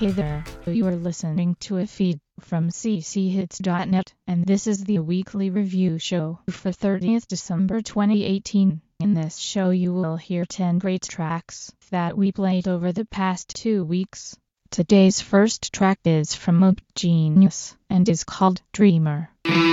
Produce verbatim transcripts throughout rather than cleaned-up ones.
Hey there, you are listening to a feed from c c hits dot net, and this is the weekly review show for thirtieth December twenty eighteen. In this show you will hear ten great tracks that we played over the past two weeks. Today's first track is from Mope Genius and is called Dreamer.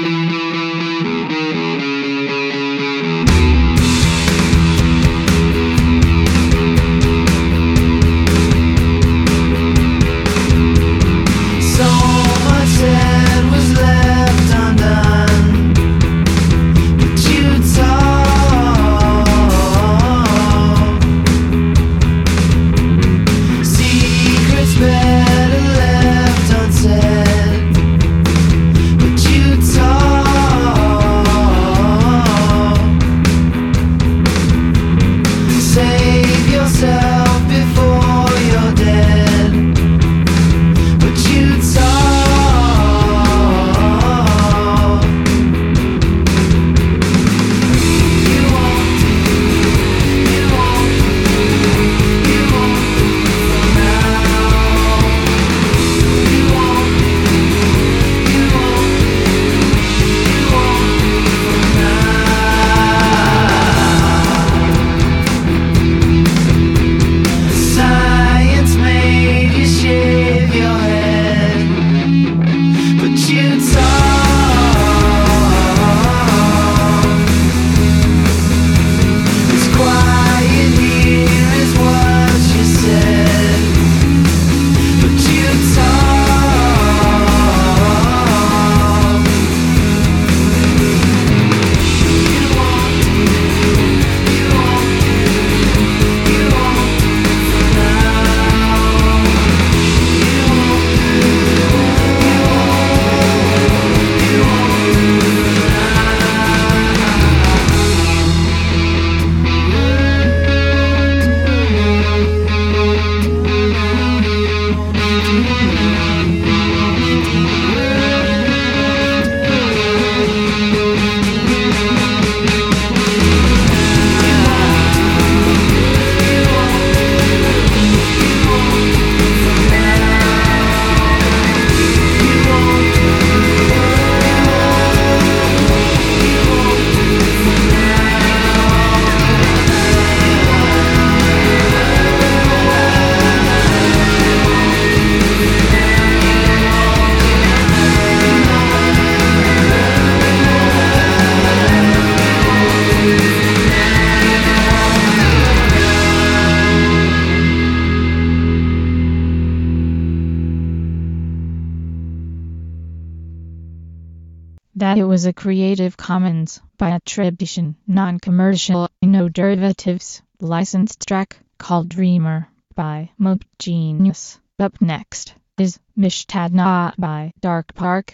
That it was a Creative Commons by attribution, non-commercial, no derivatives, licensed track called Dreamer by Mope Genius. Up next is Mishtadna by Dark Park.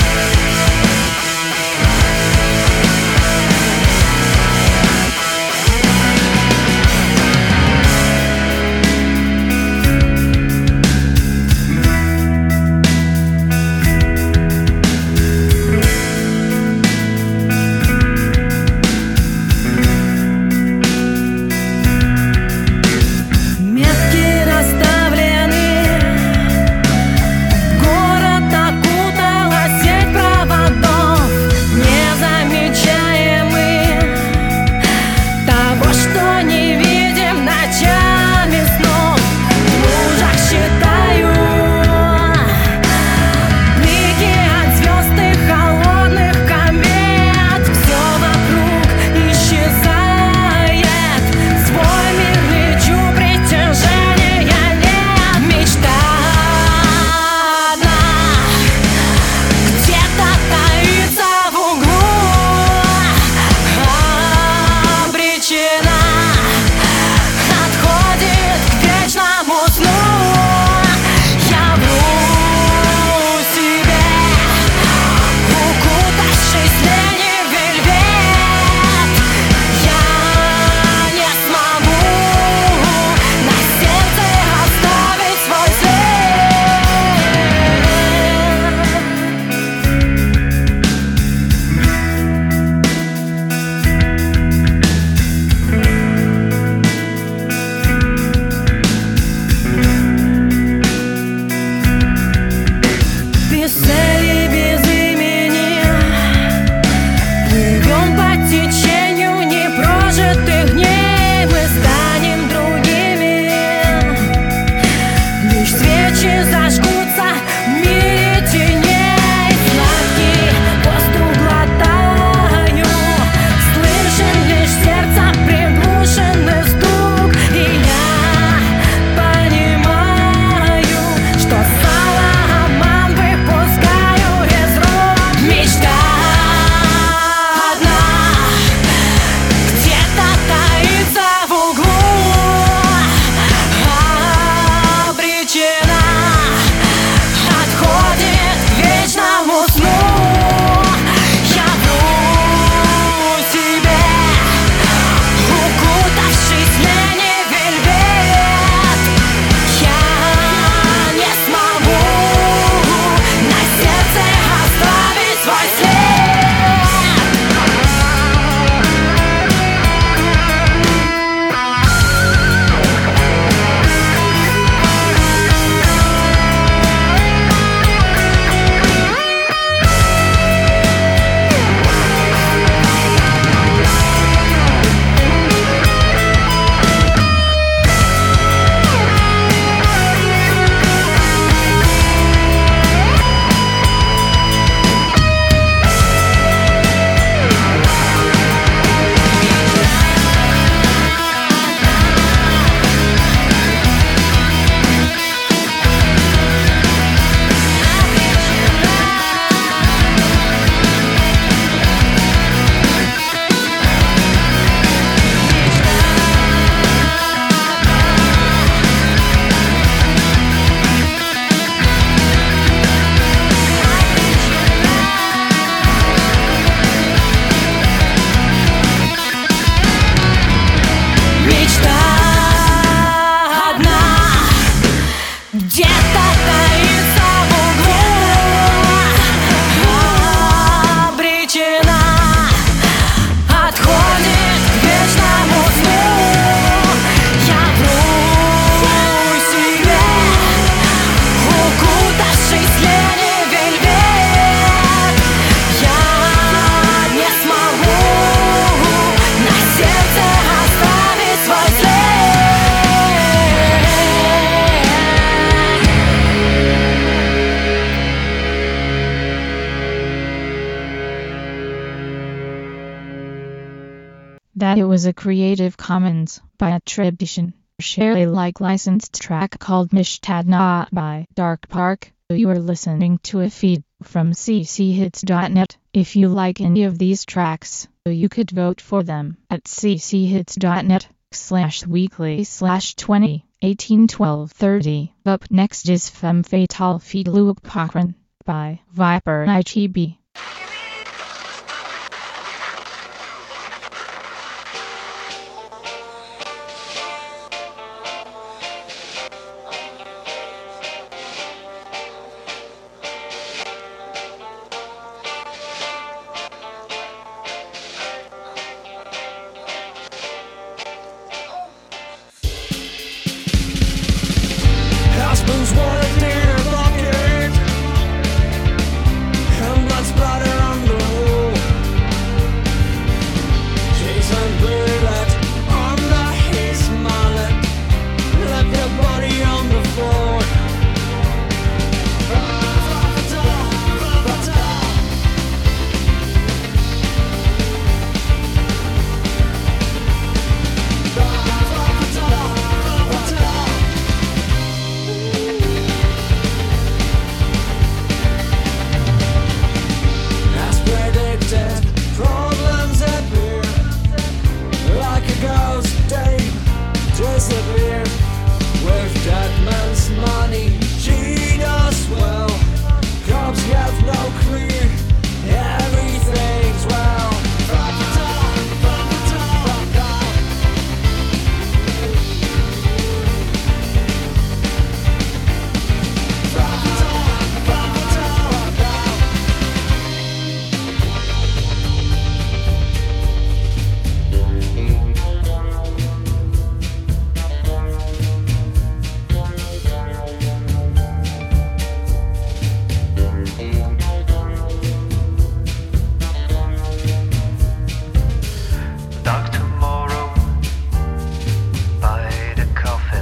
We'll be right back. где-то таится в углу, обречена, отходит к вечному сну. Я вру себе, укутавшись лени вельвет, я не смогу на сердце оставить свой след. That it was a Creative Commons by attribution, share Alike licensed track called Mishtadna by Dark Park. You are listening to a feed from c c hits dot net. If you like any of these tracks, you could vote for them at cchits.net slash weekly slash twenty eighteen twelve thirty. Up next is Femme Fatale feat. Luke Cochran by Viper I G B. Husbands wanted near bucket, and blood splatter on the wall. Jason bullet under his mullet, left the body on the floor. As predicted, problems appear like a ghost. They disappear with that man's money. She does well. Cops have no clue. Everything's well. Dark tomorrow by the coffin,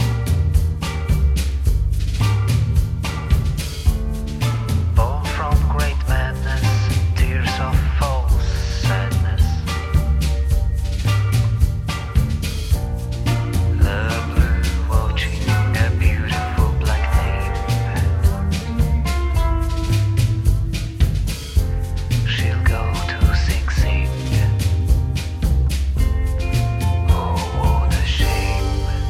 born from great madness, tears of false sadness. The blue watching a beautiful black name. She'll go to Sing Sing. Oh, what a shame.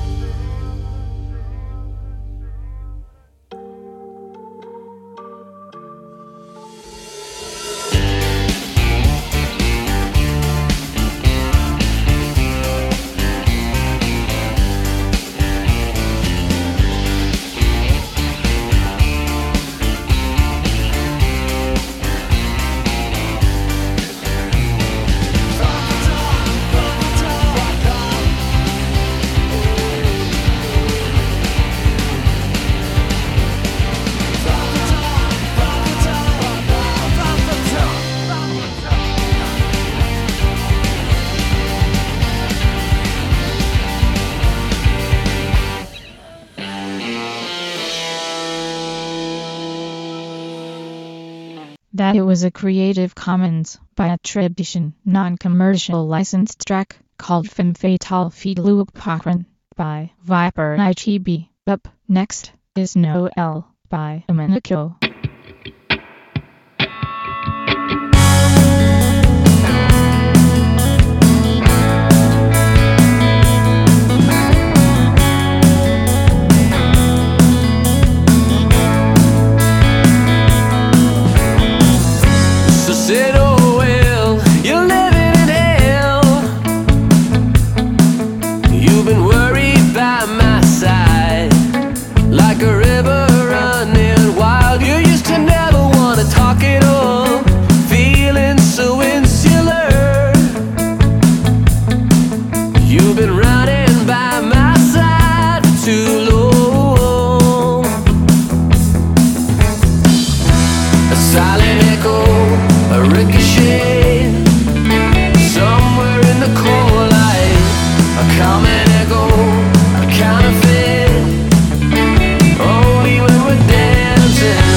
That it was a Creative Commons by attribution, non-commercial licensed track called Femme Fatale feat. Luke Cochran by Viper I G B. Up next is Noel by Domenico. So said, oh well, you're living in hell. You've been worried by my side, like like a river running wild. You used to never wanna talk at all, feeling so insular. You've been running by my side for too long. A silent echo, a ricochet, somewhere in the cold light, a common echo, a counterfeit, only when we're dancing,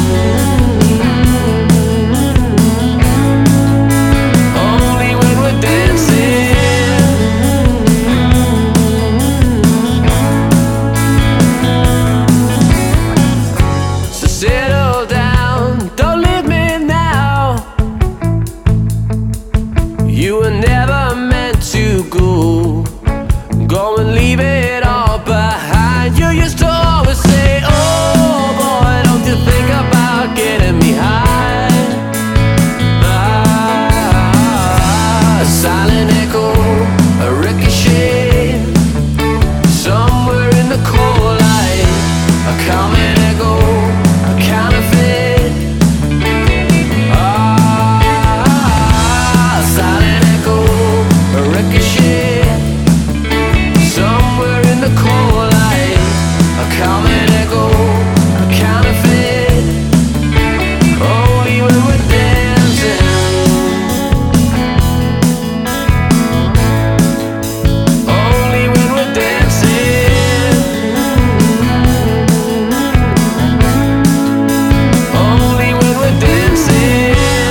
only when we're dancing. So settle down, don't leave me now. You were never meant to go. Go and leave it all behind. You used to always say, oh boy, don't you think about getting me high. Ah, a silent echo, a ricochet, somewhere in the cold light, a common echo, a counterfeit. Ah, a silent echo, a ricochet, somewhere in the cold light, a common echo, a counterfeit, only when we're dancing, only when we're dancing, only when we're dancing.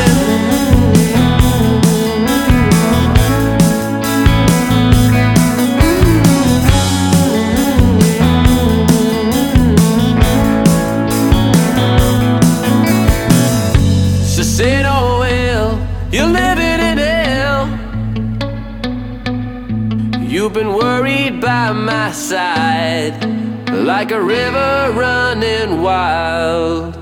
So say no will, you're living in hell. You've been worried by my side, like a river running wild.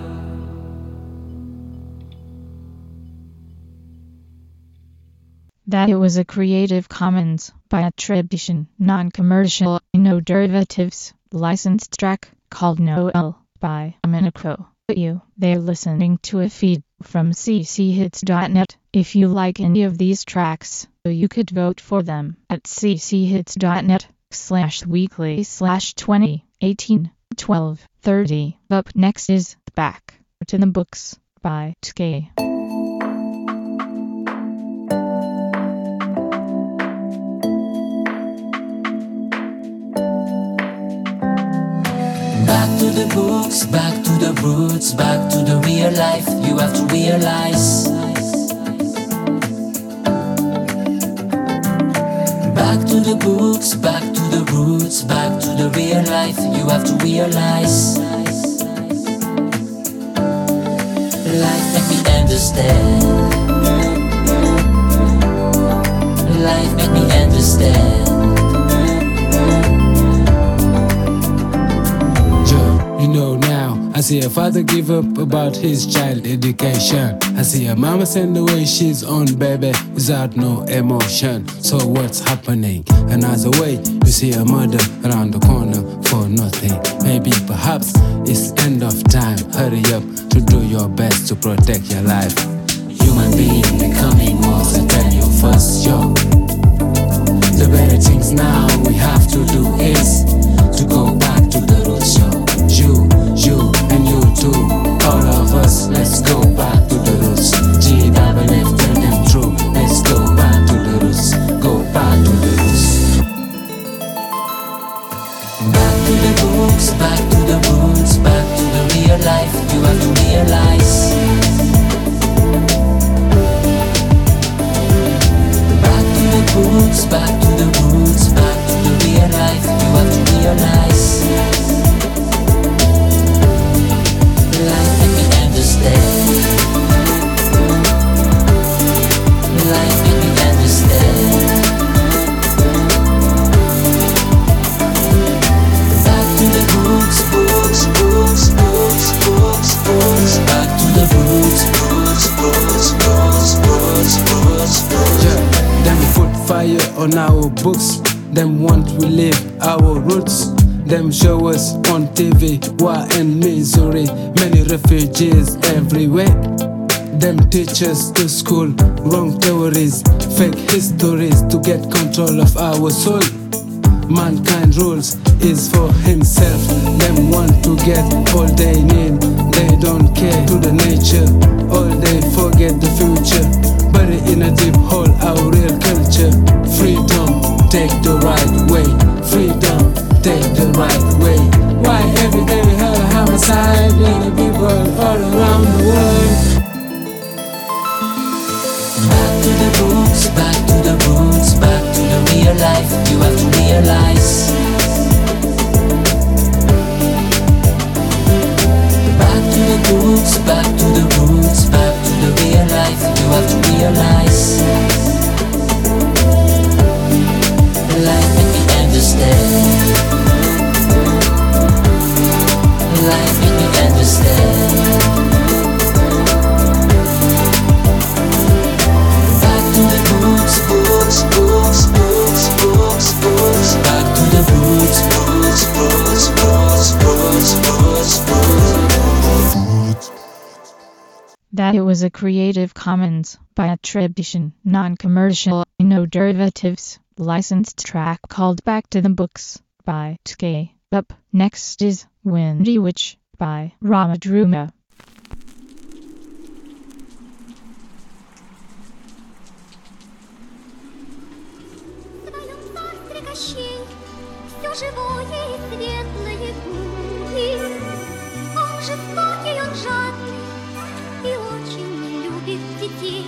That it was a Creative Commons by attribution, non-commercial, no derivatives, licensed track called Noel by Miniko. You, they're listening to a feed from c c hits dot net. If you like any of these tracks, you could vote for them at c c hits dot net slash weekly slash twenty eighteen twelve thirty. Up next is Back to the Books by Skay. Back to the books, back to the roots, back to the real life, you have to realize. Back to the books, back to the roots, back to the real life, you have to realize. Life make me understand. Life make me understand. You know now, I see a father give up about his child education. I see a mama send away she's own baby without no emotion. So what's happening? Another way, you see a mother around the corner for nothing. Maybe perhaps it's end of time. Hurry up to do your best to protect your life. Human being becoming more than your first job. The better things now we have to do is to go back to the roots, yo. You, you, and you too. All of us, let's go back to the roots. G double F, tell them true. Let's go back to the roots. Go back to the roots. Back to the books, back to the roots, back to the real life. You have to realize. Back to the books, back to the roots, back to the real life. You have to realize. Life make me understand. Life make me understand. Back to the roots, books, books, books, books, books. Back to the roots, books, books, books, books, books, books. Yeah, them put fire on our books. Them want we live our roots. Them show us on T V, war in Missouri, many refugees everywhere. Them teachers to school, wrong theories, fake histories to get control of our soul. Mankind rules is for himself. Them want to get all they need. They don't care to the nature, all they forget the future. Buried in a deep hole, our real culture. Freedom, take the right way. Freedom, take the right way. Why every day we have a homicide in the people all around the world? Back to the roots, back to the roots, back to the real life. You have to realize. Back to the roots, back to the roots, back to the real life. You have to realize. Life make me understand. Life make me understand. Books, books, books, books, books. Back to the roots, roots, roots, roots, roots, roots, roots. That it was a Creative Commons by attribution, non-commercial, no derivatives, licensed track called Back to the Books by Tkay. Up next is Windy Witch by Ramadruma. Все живое и светлое губит. Он жестокий, он жадный и очень не любит детей.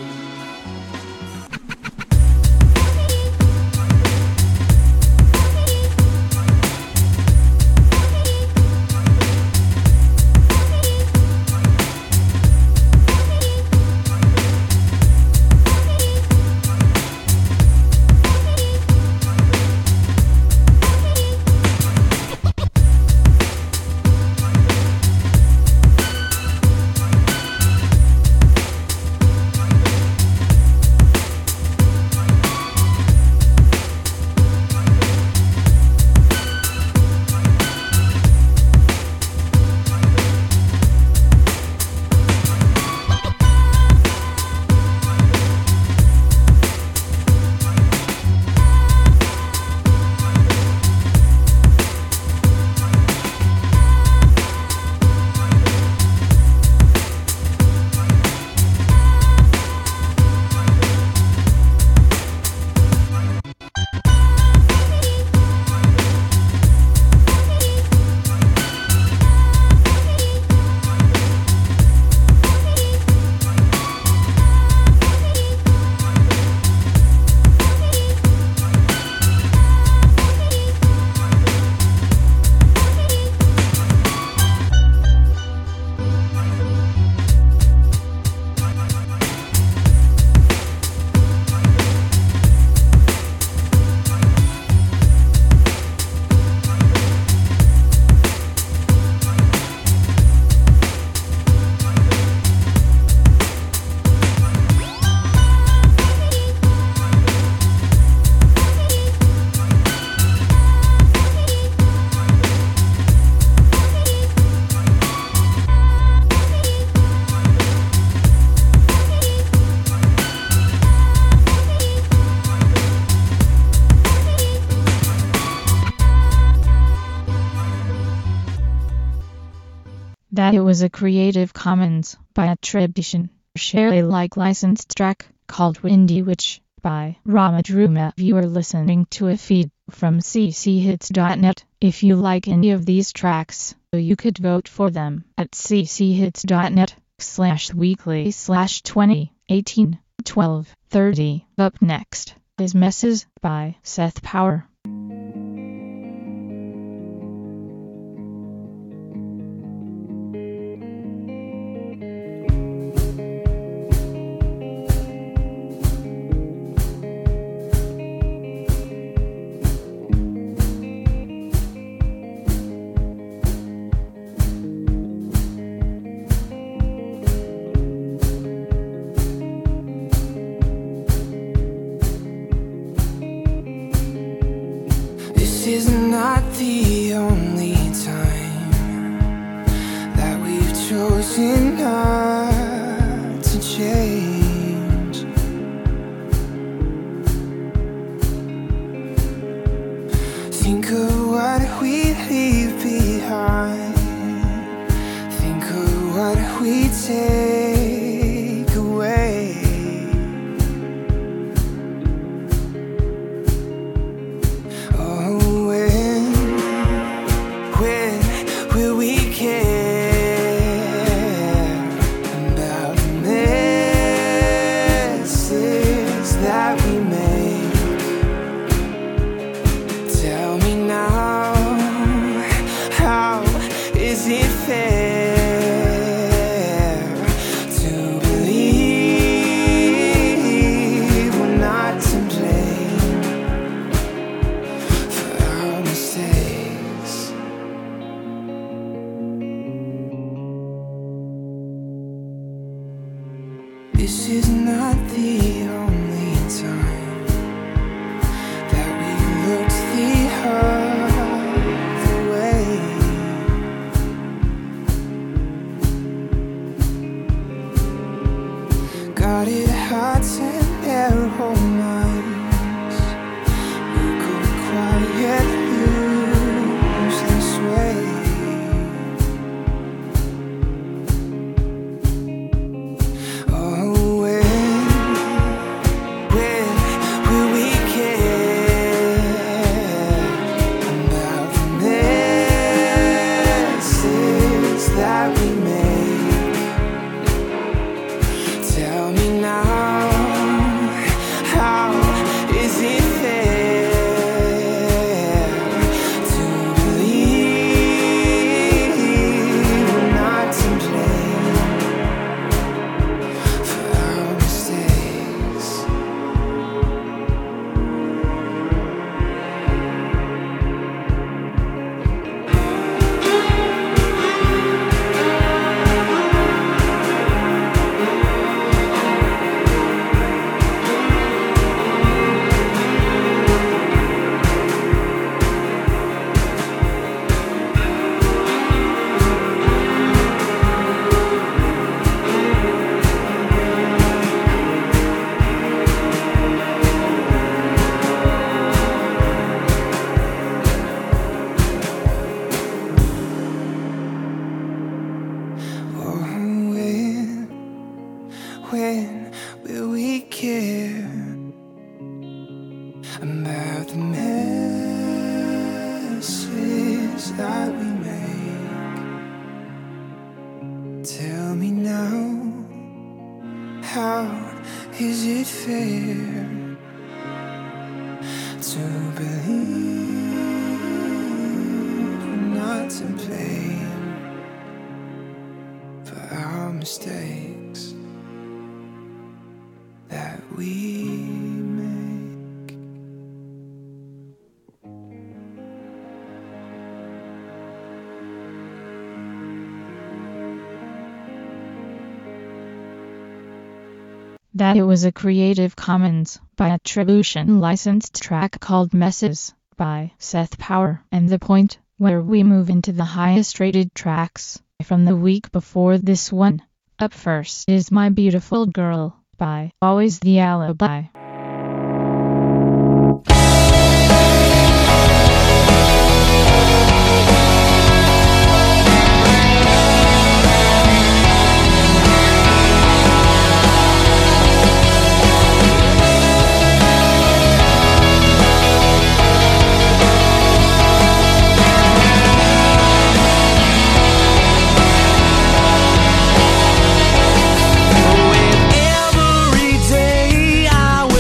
That it was a Creative Commons by attribution, share Alike licensed track called Windy Witch by Ramadruma. You are listening to a feed from c c hits dot net. If you like any of these tracks, you could vote for them at c c hits dot net slash weekly slash twenty eighteen twelve thirty. Up next is Messes by Seth Power. Thank choosing not to change. Think of what we leave behind. Think of what we take away. Oh, when, when will we care about the messes that we make? Tell me now, how is it fair to believe we're not to blame for our mistakes? This is not the only time that we looked the other way. Got it hard to narrow minds. We go quiet, lose this way. Oh, when, when will we care about the messes that we make? Tell me now, how is it fair to believe we're not to blame for our mistakes? Oh, when, when will we care about the messes that we make? Tell me now, how is it fair to believe we're not to blame for our mistakes that we make? That it was a Creative Commons by attribution licensed track called Messes by Seth Power, and the point where we move into the highest rated tracks from the week before this one. Up first is My Beautiful Girl by Always the Alibi. Every day I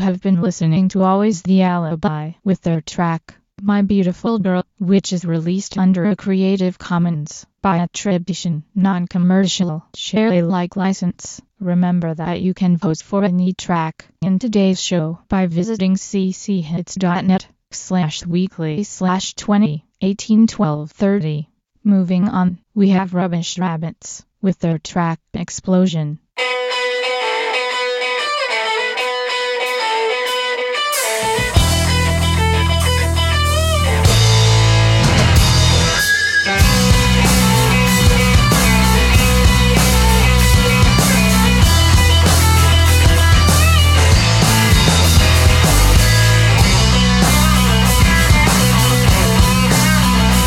have been listening to Always the Alibi with their track, My Beautiful Girl, which is released under a Creative Commons by attribution, non-commercial, share Alike license. Remember that you can vote for any track in today's show by visiting cchits.net slash weekly slash 20 18 12 30. Moving on, we have Rubbish Rabbits with their track Explosion.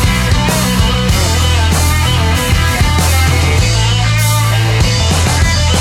Explosion.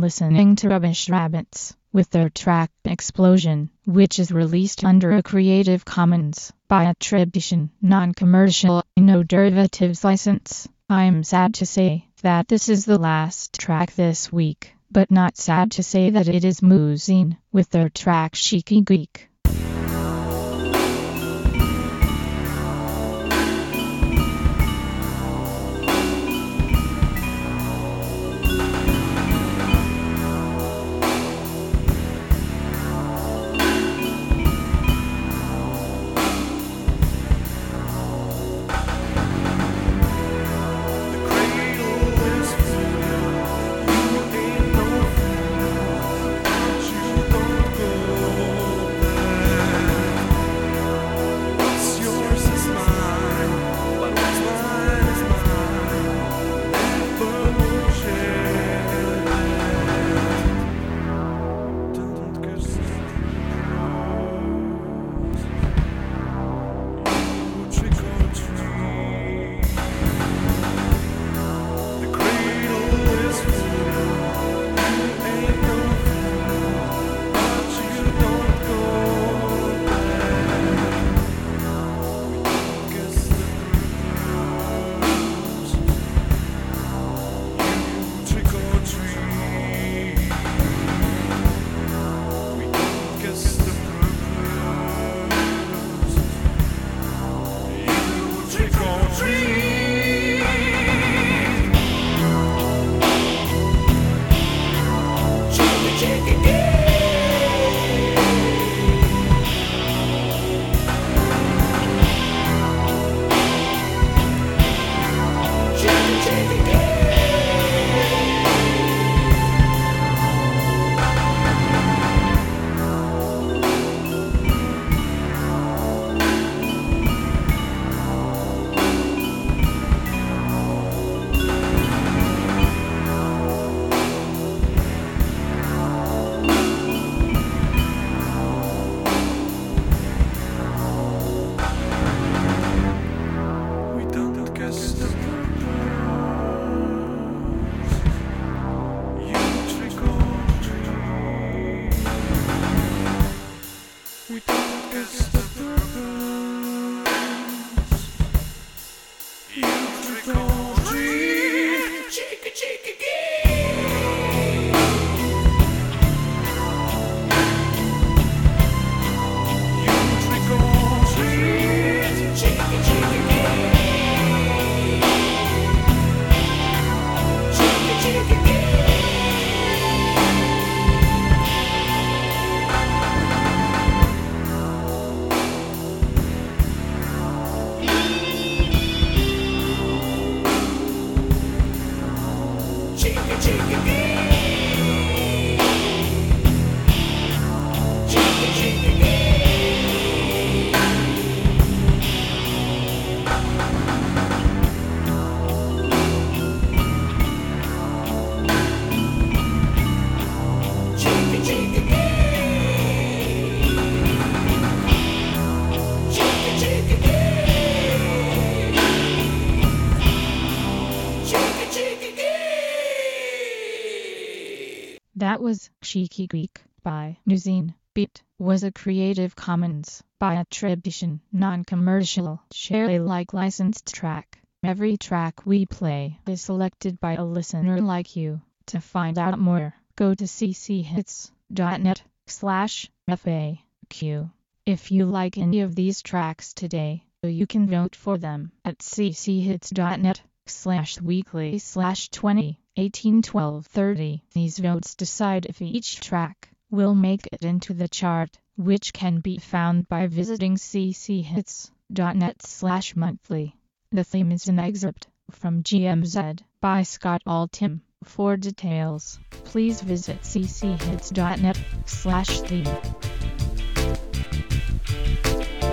listening to Rubbish Rabbits with their track Explosion, which is released under a Creative Commons by attribution, non-commercial, no derivatives license. I'm sad to say that this is the last track this week, but not sad to say that it is Moozine with their track Cheeky Geek. That was Cheeky Geek by Moozine. Beat was a Creative Commons by attribution, non-commercial, share Alike licensed track. Every track we play is selected by a listener like you. To find out more, go to cchits.net slash FAQ. If you like any of these tracks today, you can vote for them at cchits.net slash weekly slash 20 18 12 30. These votes decide if each track will make it into the chart, which can be found by visiting cchits.net slash monthly. The theme is an excerpt from G M Z by Scott Altham. For details, please visit cchits.net slash theme.